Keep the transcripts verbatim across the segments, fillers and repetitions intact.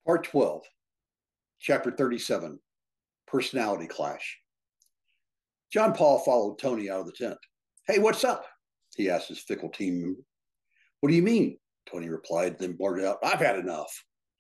Part twelve, Chapter thirty-seven, Personality Clash. John Paul followed Tony out of the tent. Hey, what's up? He asked his fickle team member. What do you mean? Tony replied, then blurted out, I've had enough.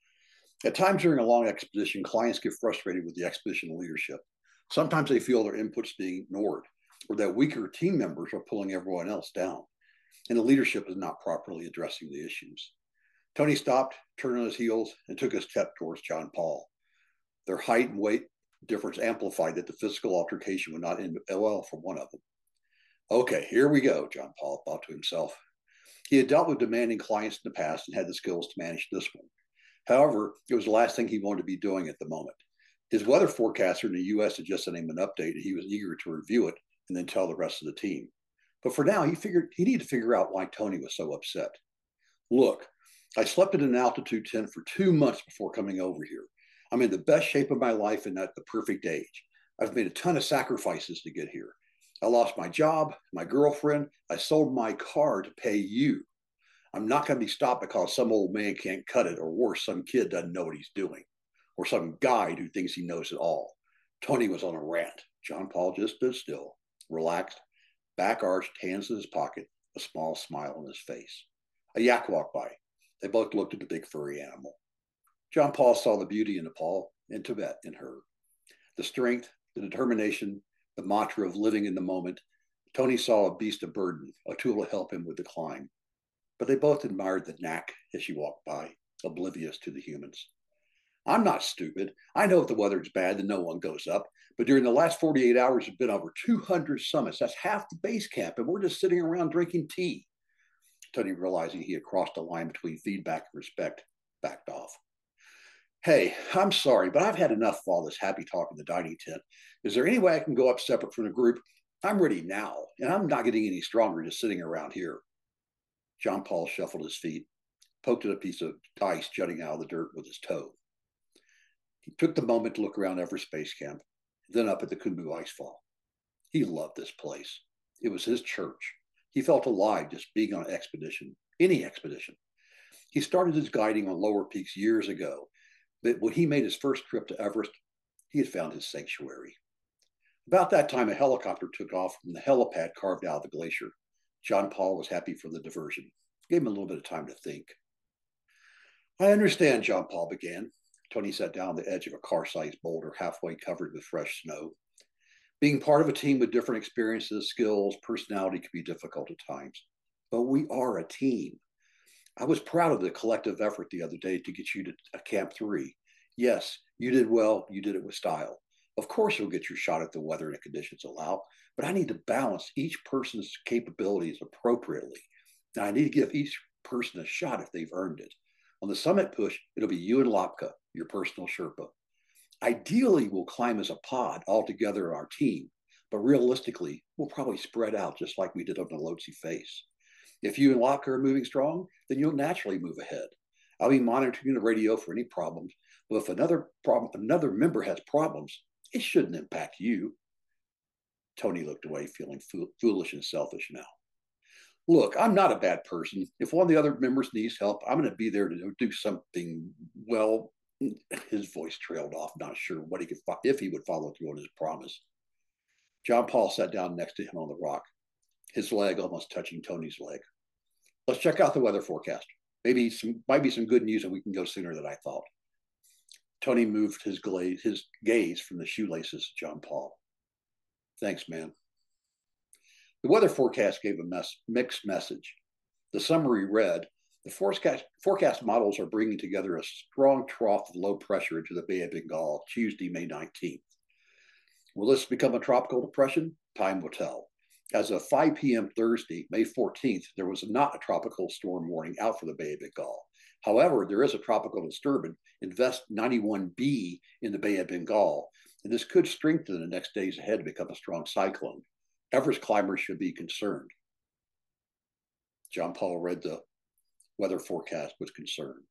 At times during a long expedition, clients get frustrated with the expedition leadership. Sometimes they feel their inputs being ignored, or that weaker team members are pulling everyone else down, and the leadership is not properly addressing the issues. Tony stopped, turned on his heels, and took a step towards John Paul. Their height and weight difference amplified that the physical altercation would not end well for one of them. Okay, here we go, John Paul thought to himself. He had dealt with demanding clients in the past and had the skills to manage this one. However, it was the last thing he wanted to be doing at the moment. His weather forecaster in the U S had just sent him an update, and he was eager to review it and then tell the rest of the team. But for now, he figured he needed to figure out why Tony was so upset. Look, I slept at an altitude tent for two months before coming over here. I'm in the best shape of my life and at the perfect age. I've made a ton of sacrifices to get here. I lost my job, my girlfriend. I sold my car to pay you. I'm not going to be stopped because some old man can't cut it, or worse, some kid doesn't know what he's doing, or some guy who thinks he knows it all. Tony was on a rant. John Paul just stood still, relaxed, back arched, hands in his pocket, a small smile on his face. A yak walked by. They both looked at the big furry animal. John Paul saw the beauty in Nepal and Tibet in her. The strength, the determination, the mantra of living in the moment. Tony saw a beast of burden, a tool to help him with the climb. But they both admired the knack as she walked by, oblivious to the humans. I'm not stupid. I know if the weather is bad, then no one goes up. But during the last forty-eight hours, there have been over two hundred summits. That's half the base camp, and we're just sitting around drinking tea. Tony, realizing he had crossed a line between feedback and respect, backed off. Hey, I'm sorry, but I've had enough of all this happy talk in the dining tent. Is there any way I can go up separate from the group? I'm ready now, and I'm not getting any stronger just sitting around here. John Paul shuffled his feet, poked at a piece of ice jutting out of the dirt with his toe. He took the moment to look around Everest Base Camp, then up at the Khumbu Icefall. He loved this place. It was his church. He felt alive just being on an expedition, any expedition. He started his guiding on lower peaks years ago, but when he made his first trip to Everest, he had found his sanctuary. About that time, a helicopter took off from the helipad carved out of the glacier. John Paul was happy for the diversion. Gave him a little bit of time to think. I understand, John Paul began. Tony sat down on the edge of a car-sized boulder halfway covered with fresh snow. Being part of a team with different experiences, skills, personality can be difficult at times. But we are a team. I was proud of the collective effort the other day to get you to Camp three. Yes, you did well. You did it with style. Of course, you'll get your shot if the weather and the conditions allow, but I need to balance each person's capabilities appropriately. Now, I need to give each person a shot if they've earned it. On the summit push, it'll be you and Lapka, your personal Sherpa. Ideally, we'll climb as a pod all together in our team, but realistically, we'll probably spread out just like we did on the Lhotse face. If you and Lapka are moving strong, then you'll naturally move ahead. I'll be monitoring the radio for any problems, but if another problem, another member has problems, it shouldn't impact you. Tony looked away, feeling foolish and selfish now. Look, I'm not a bad person. If one of the other members needs help, I'm going to be there to do something. Well, his voice trailed off, not sure what he could if he would follow through on his promise. John Paul sat down next to him on the rock, his leg almost touching Tony's leg. Let's check out the weather forecast. Maybe some might be some good news, and we can go sooner than I thought. Tony moved his, glaze, his gaze from the shoelaces to John Paul. Thanks, man. The weather forecast gave a mess, mixed message. The summary read, the forecast, forecast models are bringing together a strong trough of low pressure into the Bay of Bengal Tuesday, May nineteenth. Will this become a tropical depression? Time will tell. As of five p.m. Thursday, May fourteenth, there was not a tropical storm warning out for the Bay of Bengal. However, there is a tropical disturbance, Invest ninety-one B, in the Bay of Bengal, and this could strengthen in the next days ahead to become a strong cyclone. Everest climbers should be concerned. John Paul read the weather forecast with concern.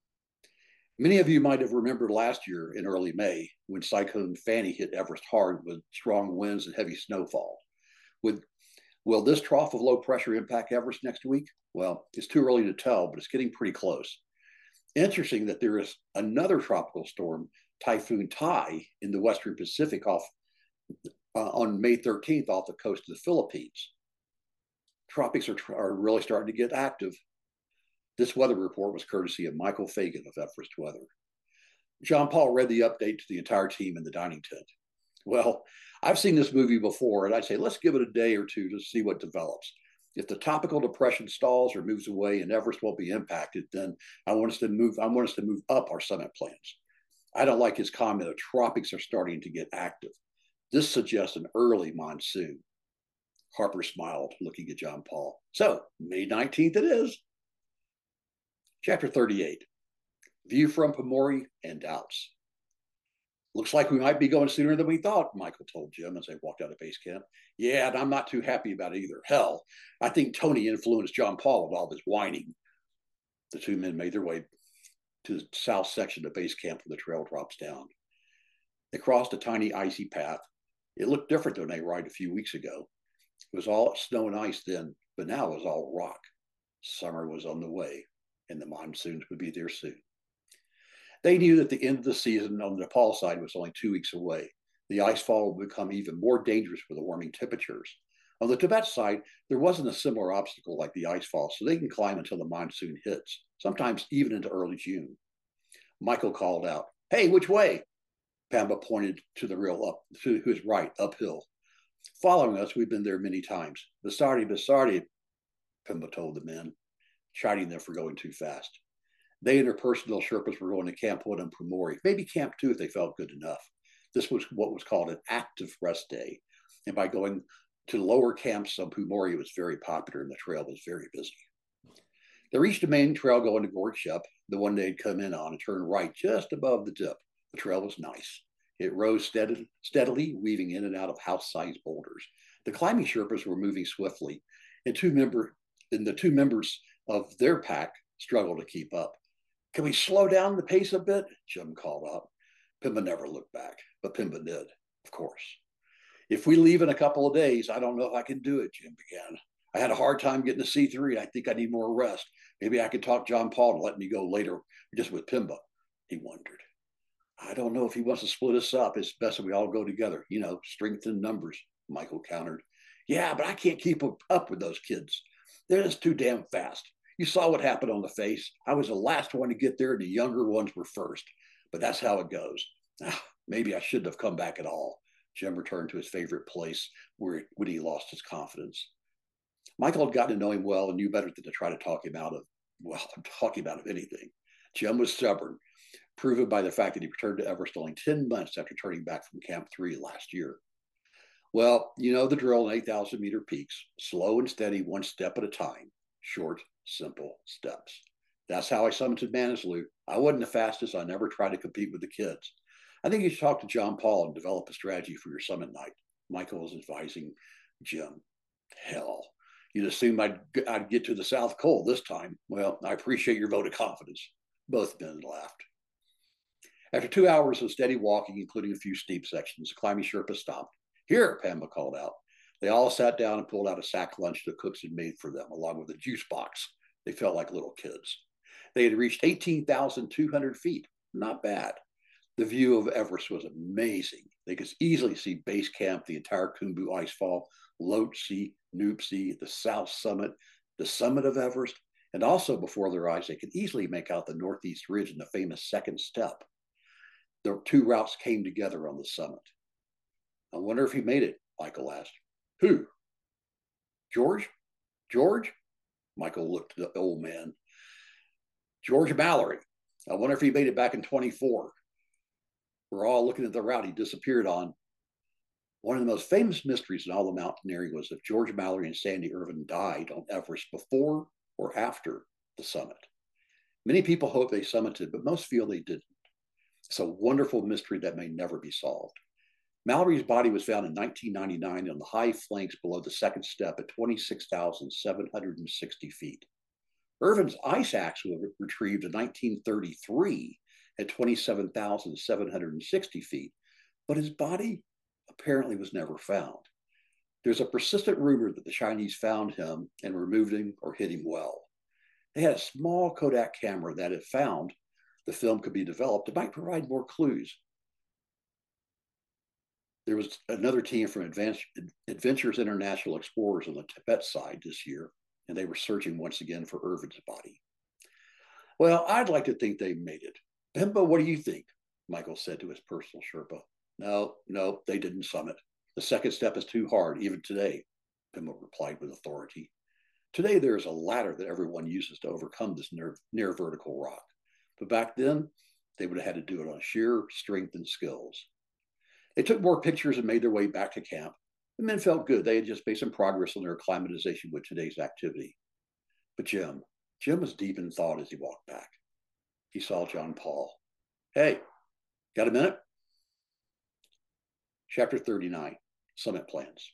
Many of you might have remembered last year in early May when Cyclone Fanny hit Everest hard with strong winds and heavy snowfall. With, will this trough of low pressure impact Everest next week? Well, it's too early to tell, but it's getting pretty close. Interesting that there is another tropical storm, Typhoon Tai, in the Western Pacific off uh, on May thirteenth off the coast of the Philippines. Tropics are, are really starting to get active. This weather report was courtesy of Michael Fagan of Everest Weather. John Paul read the update to the entire team in the dining tent. Well, I've seen this movie before, and I'd say let's give it a day or two to see what develops. If the tropical depression stalls or moves away and Everest won't be impacted, then I want us to move. I want us to move up our summit plans. I don't like his comment of tropics are starting to get active. This suggests an early monsoon. Harper smiled, looking at John Paul. So, May nineteenth it is. Chapter thirty-eight, View from Pamori and Doubts. Looks like we might be going sooner than we thought, Michael told Jim as they walked out of base camp. Yeah, and I'm not too happy about it either. Hell, I think Tony influenced John Paul with all this whining. The two men made their way to the south section of base camp where the trail drops down. They crossed a tiny icy path. It looked different than they ride a few weeks ago. It was all snow and ice then, but now it was all rock. Summer was on the way, and the monsoons would be there soon. They knew that the end of the season on the Nepal side was only two weeks away. The icefall would become even more dangerous with the warming temperatures. On the Tibet side, there wasn't a similar obstacle like the icefall, so they can climb until the monsoon hits, sometimes even into early June. Michael called out, "Hey, which way?" Pamba pointed to the rail up, to his right, uphill. "Following us, we've been there many times. Basardi, Basardi," Pamba told the men, chiding them for going too fast. They and their personal Sherpas were going to Camp one and Pamori, maybe Camp two if they felt good enough. This was what was called an active rest day. And by going to lower camps on Pamori, it was very popular and the trail was very busy. They reached the main trail going to Gorkshep, the one they'd come in on, and turned right just above the dip. The trail was nice. It rose steadily, steadily weaving in and out of house-sized boulders. The climbing Sherpas were moving swiftly, and two member and the two members of their pack struggled to keep up. "Can we slow down the pace a bit?" Jim called out. Pimba never looked back, but Pimba did, of course. "If we leave in a couple of days, I don't know if I can do it," Jim began. "I had a hard time getting to C three. I think I need more rest. Maybe I could talk John Paul to let me go later just with Pimba." He wondered. "I don't know if he wants to split us up. It's best if we all go together. You know, strength in numbers," Michael countered. "Yeah, but I can't keep up with those kids. They're just too damn fast. You saw what happened on the face. I was the last one to get there, and the younger ones were first. But that's how it goes. Ah, maybe I shouldn't have come back at all." Jim returned to his favorite place where when he lost his confidence. Michael had gotten to know him well and knew better than to try to talk him out of, well, talk him out of anything. Jim was stubborn, proven by the fact that he returned to Everest only ten months after turning back from Camp three last year. "Well, you know the drill in eight thousand meter peaks. Slow and steady, one step at a time. Short, simple steps. That's how I summited Manaslu. I wasn't the fastest. I never tried to compete with the kids. I think you should talk to John Paul and develop a strategy for your summit night." Michael was advising Jim. "Hell, you'd assume I'd, I'd get to the South Col this time. Well, I appreciate your vote of confidence." Both men laughed. After two hours of steady walking, including a few steep sections, the climbing Sherpa stopped. "Here," Pamba called out. They all sat down and pulled out a sack lunch the cooks had made for them, along with a juice box. They felt like little kids. They had reached eighteen thousand two hundred feet. Not bad. The view of Everest was amazing. They could easily see base camp, the entire Khumbu icefall, Lhotse, Nuptse, the south summit, the summit of Everest, and also before their eyes, they could easily make out the northeast ridge and the famous second step. The two routes came together on the summit. "I wonder if he made it," Michael asked. "Who? George? George?" Michael looked at the old man. "George Mallory. I wonder if he made it back in twenty-four. We're all looking at the route he disappeared on." One of the most famous mysteries in all the mountaineering was if George Mallory and Sandy Irvine died on Everest before or after the summit. Many people hope they summited, but most feel they didn't. It's a wonderful mystery that may never be solved. Mallory's body was found in nineteen ninety-nine on the high flanks below the second step at twenty-six thousand seven hundred sixty feet. Irvine's ice axe was retrieved in nineteen thirty-three at twenty-seven thousand seven hundred sixty feet, but his body apparently was never found. There's a persistent rumor that the Chinese found him and removed him or hid him well. They had a small Kodak camera that it found the film could be developed, it might provide more clues. There was another team from Advanced, Adventures International Explorers on the Tibet side this year, and they were searching once again for Irvin's body. Well, I'd like to think they made it. Pemba, what do you think? Michael said to his personal Sherpa. No, no, they didn't summit. The second step is too hard, even today, Pemba replied with authority. Today there is a ladder that everyone uses to overcome this near, near vertical rock. But back then, they would have had to do it on sheer strength and skills. They took more pictures and made their way back to camp. The men felt good. They had just made some progress on their acclimatization with today's activity. But Jim, Jim was deep in thought as he walked back. He saw John Paul. Hey, got a minute? Chapter thirty-nine, Summit Plans.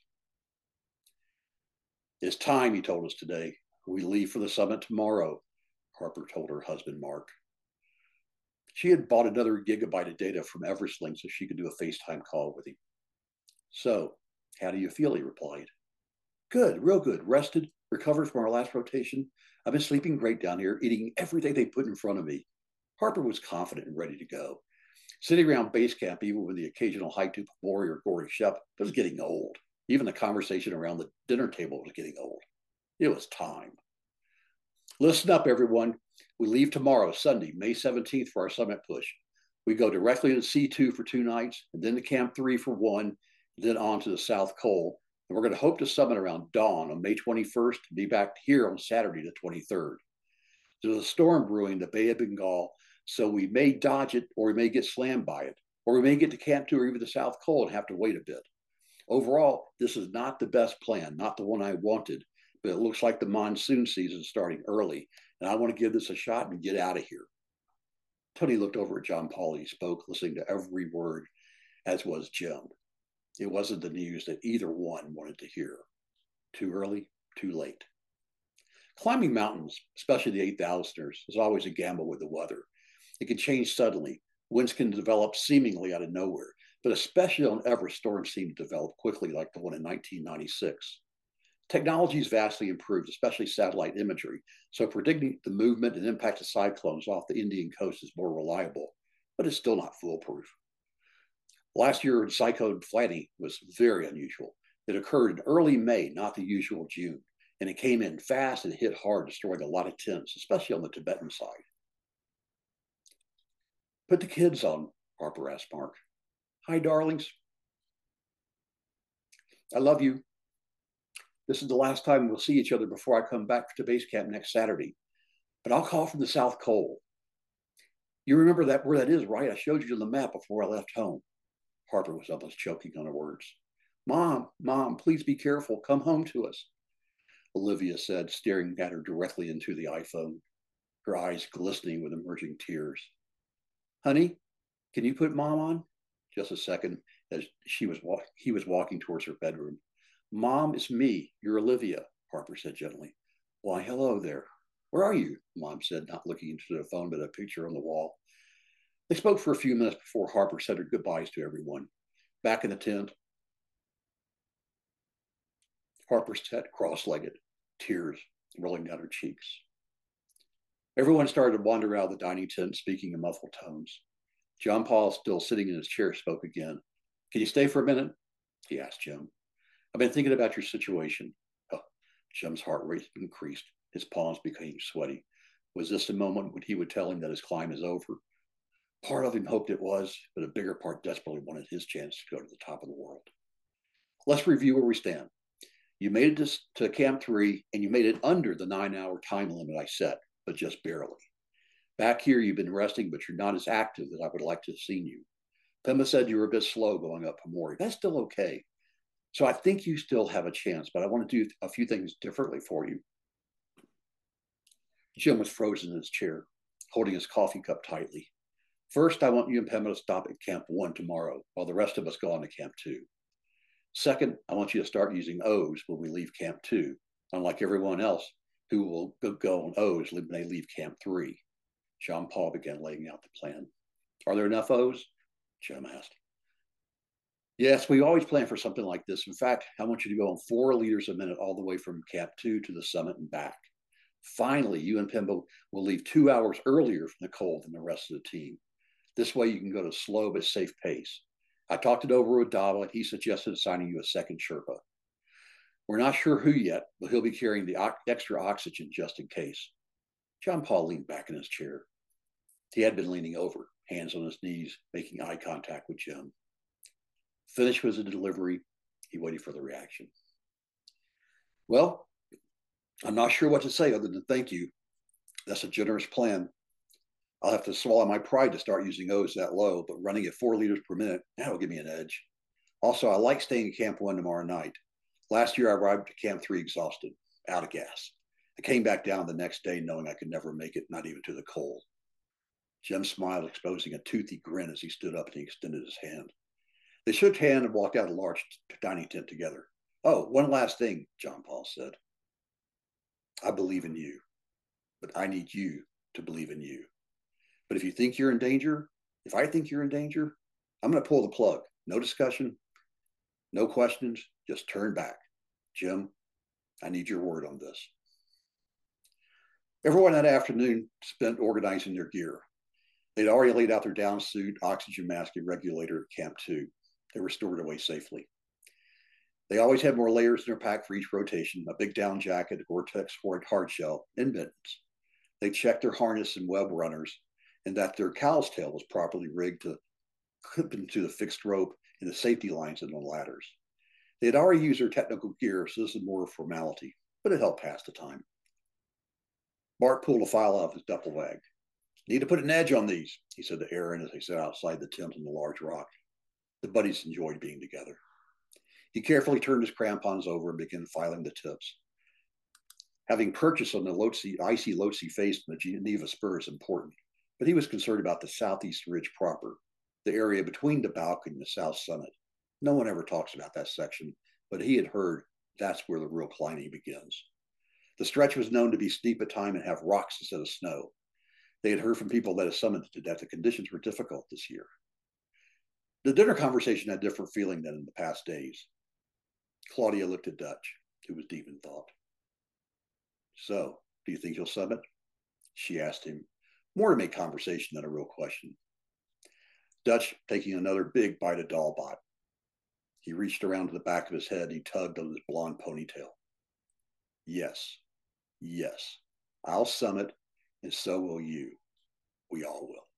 It's time, he told us today. We leave for the summit tomorrow, Harper told her husband, Mark. She had bought another gigabyte of data from Eversling so she could do a FaceTime call with him. So, how do you feel? He replied. Good, real good. Rested, recovered from our last rotation. I've been sleeping great down here, eating everything they put in front of me. Harper was confident and ready to go. Sitting around base camp, even with the occasional hike to Pabori or Gory Shep, was getting old. Even the conversation around the dinner table was getting old. It was time. Listen up, everyone. We leave tomorrow, Sunday, May seventeenth, for our summit push. We go directly to C two for two nights, and then to Camp three for one, and then on to the South Col. And we're going to hope to summit around dawn on May twenty-first and be back here on Saturday the twenty-third. There's a storm brewing in the Bay of Bengal, so we may dodge it, or we may get slammed by it, or we may get to Camp two or even the South Col and have to wait a bit. Overall, this is not the best plan, not the one I wanted, but it looks like the monsoon season is starting early, and I want to give this a shot and get out of here. Tony looked over at John Paul. He spoke, listening to every word, as was Jim. It wasn't the news that either one wanted to hear. Too early, too late. Climbing mountains, especially the eight thousanders, is always a gamble with the weather. It can change suddenly. Winds can develop seemingly out of nowhere, but especially on Everest, storms seem to develop quickly, like the one in nineteen ninety-six. Technology is vastly improved, especially satellite imagery, so predicting the movement and impact of cyclones off the Indian coast is more reliable, but it's still not foolproof. Last year in Cyclone Flatty was very unusual. It occurred in early May, not the usual June, and it came in fast and hit hard, destroying a lot of tents, especially on the Tibetan side. Put the kids on, Harper asked Mark. Hi, darlings. I love you. This is the last time we'll see each other before I come back to base camp next Saturday. But I'll call from the South Col. You remember that where that is, right? I showed you on the map before I left home. Harper was almost choking on her words. Mom, Mom, please be careful. Come home to us, Olivia said, staring at her directly into the iPhone, her eyes glistening with emerging tears. Honey, can you put Mom on? Just a second, as she was walk- he was walking towards her bedroom. Mom, it's me, you're Olivia, Harper said gently. Why, hello there. Where are you? Mom said, not looking into the phone, but a picture on the wall. They spoke for a few minutes before Harper said her goodbyes to everyone. Back in the tent, Harper sat cross-legged, tears rolling down her cheeks. Everyone started to wander out of the dining tent, speaking in muffled tones. John Paul, still sitting in his chair, spoke again. Can you stay for a minute? He asked Jim. I've been thinking about your situation. Oh, Jim's heart rate increased. His palms became sweaty. Was this the moment when he would tell him that his climb is over? Part of him hoped it was, but a bigger part desperately wanted his chance to go to the top of the world. Let's review where we stand. You made it to Camp three, and you made it under the nine-hour time limit I set, but just barely. Back here, you've been resting, but you're not as active as I would like to have seen you. Pemba said you were a bit slow going up Pamori. That's still okay. So I think you still have a chance, but I want to do a few things differently for you. Jim was frozen in his chair, holding his coffee cup tightly. First, I want you and Pemba to stop at Camp one tomorrow, while the rest of us go on to Camp two. Second, I want you to start using O's when we leave Camp two, unlike everyone else who will go on O's when they leave Camp three. John Paul began laying out the plan. Are there enough O's? Jim asked. Yes, we always plan for something like this. In fact, I want you to go on four liters a minute all the way from Camp two to the summit and back. Finally, you and Pimba will leave two hours earlier from the cold than the rest of the team. This way you can go at a slow but safe pace. I talked it over with Dava, and he suggested assigning you a second Sherpa. We're not sure who yet, but he'll be carrying the extra oxygen just in case. John Paul leaned back in his chair. He had been leaning over, hands on his knees, making eye contact with Jim. Finished with the delivery, he waited for the reaction. Well, I'm not sure what to say other than thank you. That's a generous plan. I'll have to swallow my pride to start using O's that low, but running at four liters per minute, that'll give me an edge. Also, I like staying at Camp One tomorrow night. Last year, I arrived at Camp Three exhausted, out of gas. I came back down the next day knowing I could never make it, not even to the coal. Jim smiled, exposing a toothy grin as he stood up and he extended his hand. They shook hands and walked out of the large dining tent together. Oh, one last thing, John Paul said. I believe in you, but I need you to believe in you. But if you think you're in danger, if I think you're in danger, I'm going to pull the plug. No discussion, no questions, just turn back. Jim, I need your word on this. Everyone that afternoon spent organizing their gear. They'd already laid out their down suit, oxygen mask, and regulator at Camp Two. They were stored away safely. They always had more layers in their pack for each rotation, a big down jacket, a Gore-Tex hard shell, and mittens. They checked their harness and web runners, and that their cow's tail was properly rigged to clip into the fixed rope and the safety lines in the ladders. They had already used their technical gear, so this is more a formality, but it helped pass the time. Bart pulled a file out of his duffel bag. Need to put an edge on these, he said to Aaron as they sat outside the tent on the large rock. The buddies enjoyed being together. He carefully turned his crampons over and began filing the tips. Having purchased on the Lhotse, icy Lhotse face from the Geneva spur is important, but he was concerned about the southeast ridge proper, the area between the balcony and the south summit. No one ever talks about that section, but he had heard that's where the real climbing begins. The stretch was known to be steep at times and have rocks instead of snow. They had heard from people that had summited that the conditions were difficult this year. The dinner conversation had a different feeling than in the past days. Claudia looked at Dutch, who was deep in thought. So, do you think you'll summit? She asked him, more to make conversation than a real question. Dutch taking another big bite of Dalbot. He reached around to the back of his head and he tugged on his blonde ponytail. Yes, yes, I'll summit, and so will you. We all will.